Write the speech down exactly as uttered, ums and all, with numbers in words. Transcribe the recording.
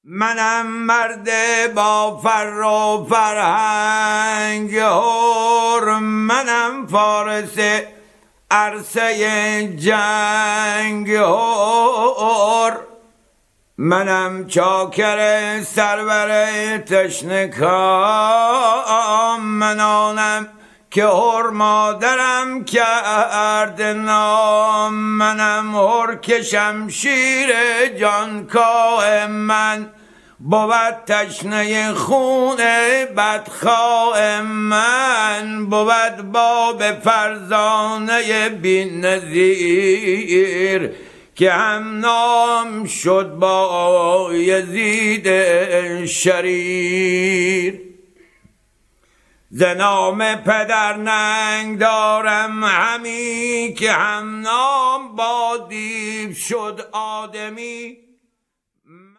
منم مرد با فر و فرهنگ هر، منم فارس عرصه جنگ هر، منم چاکر سرور تشنه کام، من آنم که هر مادرم کرد نام، منم هر که شمشیر جانکاه من بود تشنه خون بدخواه من، بود باب فرزانه بی نظیر که هم نام شد با یزید شریر. ز نام پدر ننگ دارم همی که هم نام با دیو شد آدمی،